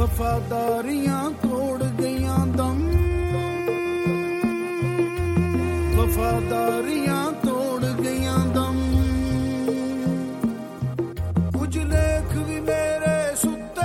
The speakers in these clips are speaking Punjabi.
ਵਫਾਦਾਰੀਆਂ ਤੋੜ ਗਈਆਂ ਦਮ ਵਫਾਦਾਰੀਆਂ ਤੋੜ ਗਈਆਂ ਦਮ ਕੁਝ ਲੇਖ ਵੀ ਮੇਰੇ ਸੁੱਤੇ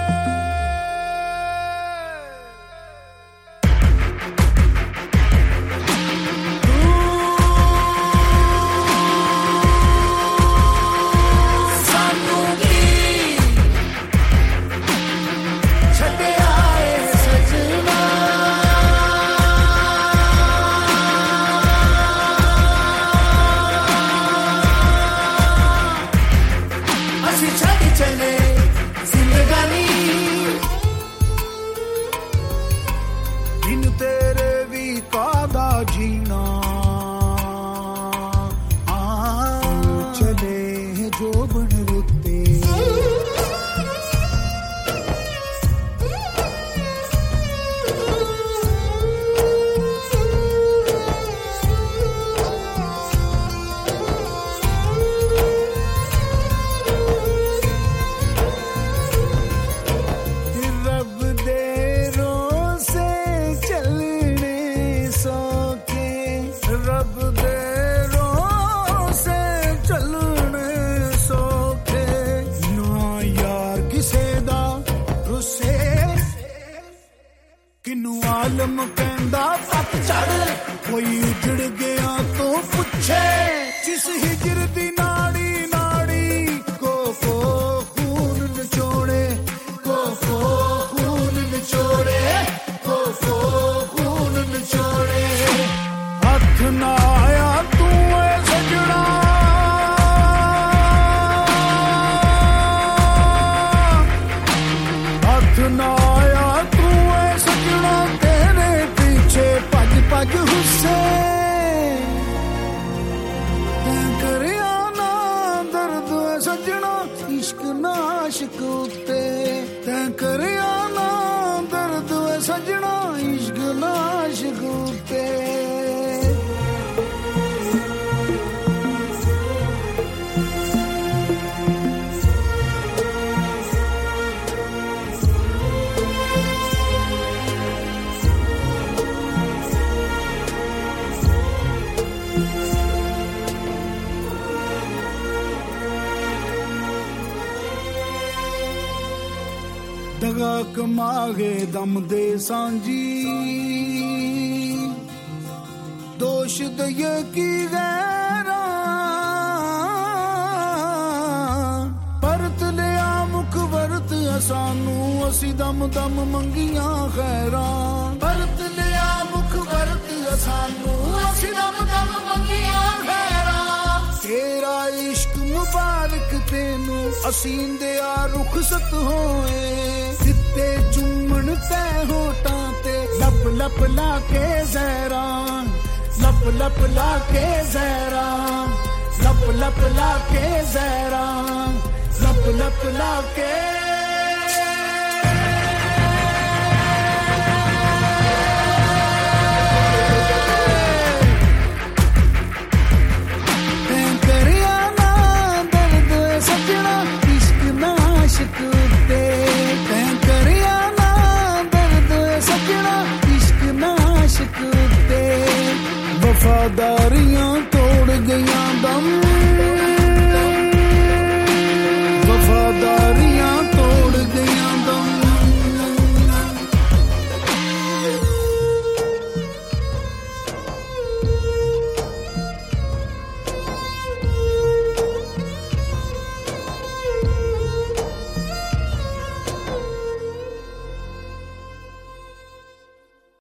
ਆਲਮ ਕਹਿੰਦਾ ਪੱਤ ਚੜ ਕੋਈ ਉਜੜ ਗਿਆ ਤੋਂ ਪੁੱਛੇ ਜਿਸ ਹਿਜਰ ਦੀ ਨਾੜੀ ਨਾੜੀ ਕੋ ਖੂਨ ਨਿਚੋੜੇ ਕੋ ਖੂਨ ਨਿਚੋੜੇ ਕੋ ਖੂਨ ਨਿਚੋੜੇ ਹੱਥ ਨਾ ਆਇਆ ਤੂੰ ਏ ਸਜਣਾ ਹੱਥ ਨਾ ਅੱਜ ਹੁਸੇ ਤੈਂ ਕਰਿਆ ਨਾ ਦਰਦ ਸੱਜਣਾ ਇਸ਼ਕ ਨਾ ਆਸ਼ਿਕ ਉੱਤੇ ਤੈਂ ਕਰਿਆ ਨਾ ਦਰਦ ਸੱਜਣਾ ਇਸ਼ਕ ਨਾ ਆਸ਼ਿਕ ਉੱਤੇ ਦਗਾ ਕਮਾਗੇ ਦਮ ਦੇ ਸਾਂਝੀ ਦੋਸ਼ ਦਈਏ ਕੀ ਗੈਰਾਂ ਪਰਤ ਲਿਆ ਮੁਖ ਵਰਤ ਸਾਨੂੰ ਅਸੀਂ ਦਮ ਦਮ ਮੰਗੀਆਂ ਖੈਰਾਂ ਪਰਤ ਲਿਆ ਮੁਖ ਵਰਤ ਸਾਨੂੰ ਅਸੀਂ ਦਮ ਦਮ ਮੰਗੀਆਂ ਖੈਰਾਂ ਤੇਰਾ ਇਸ਼ਕ ਮੁਬਾਰਕ ਤੈਨੂੰ ਅਸੀਂ ਦਿਆ ਰੁਖਸਤ ਹੋਏ ਦਿੱਤੇ ਚੁੰਮਣ ਤੈ ਹੋਟਾਂ ਤੇ ਲੱਪ ਲੱਪ ਲਾ ਕੇ ਜ਼ਹਿਰਾ ਲੱਪ ਲੱਪ ਲਾ ਕੇ ਜ਼ਹਿਰਾ ਲੱਪ ਲੱਪ ਲਾ ਕੇ ਜ਼ਹਿਰਾ ਲੱਪ ਲੱਪ ਲਾ ਕੇ ਵਫਾਦਾਰੀਆਂ ਤੋੜ ਗਈਆਂ ਦਮ